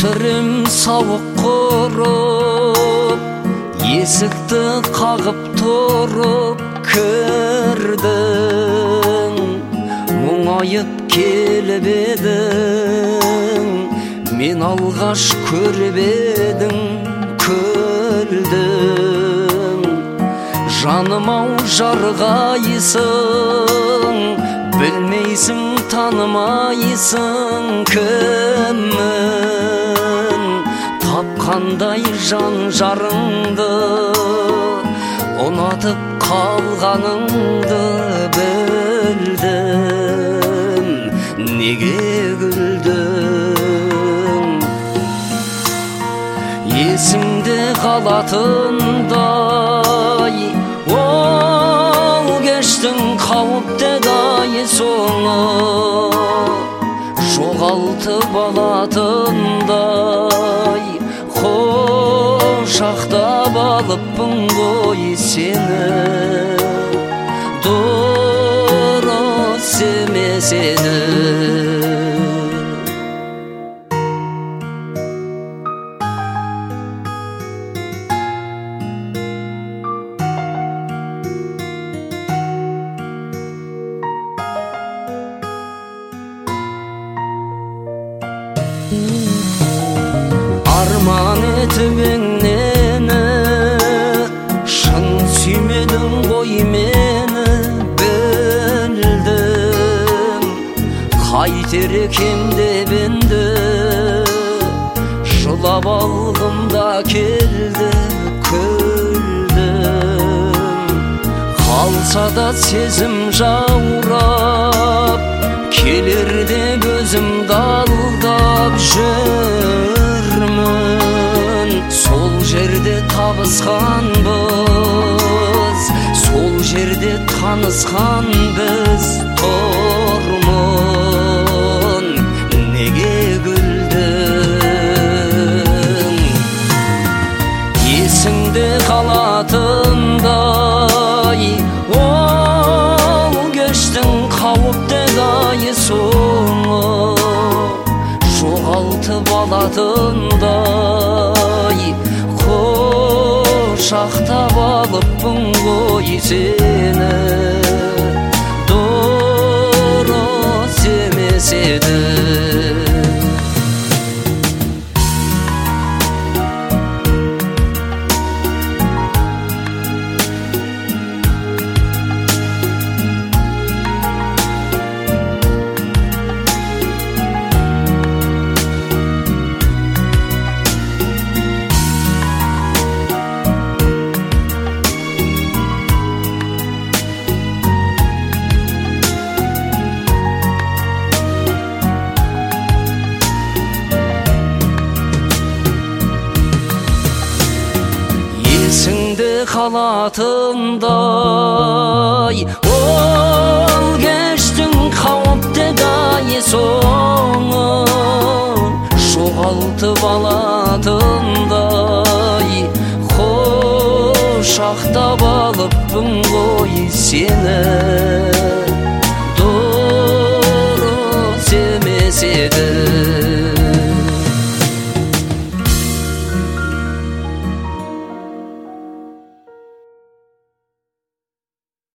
түрім сауық құрып, есікті қағып тұрып кірдің. Мұңайып келіп едің, мен алғаш көріп едің, күлдің. Жаным-ау жарғайсың, білмейсің, танымайсың кіммін. Тапқандай жан жарыңды, ұнатып қалғаныңды білдім. Неге күлдің? Есімде қалатындай ол кештің қауіпті-ай соңы, жоғалтып алатындай құшақтап алыппын ғой сені. Дұрыс емес еді. Арман етіп мені, шын сүймедің ғой мені, білдім. Қайтер екем деп енді, жылап алғымда келді, күлдім. Қалса да сезім жаурап, келер деп өзімді алдап жүрмін. Сол жерде табысқанбыз, сол жерде танысқан біз, тұрмын. Неге күлдің? Есіңде қалатындай ол кештің қауіпті-ай соңы, жоғалтып алатындай құшақтап алыппын ғой сені. Дұрыс емес еді. Есіңде қалатындай ол кештің қауіпті-ай соңы, жоғалтып алатындай құшақтап алыппын ғой сені.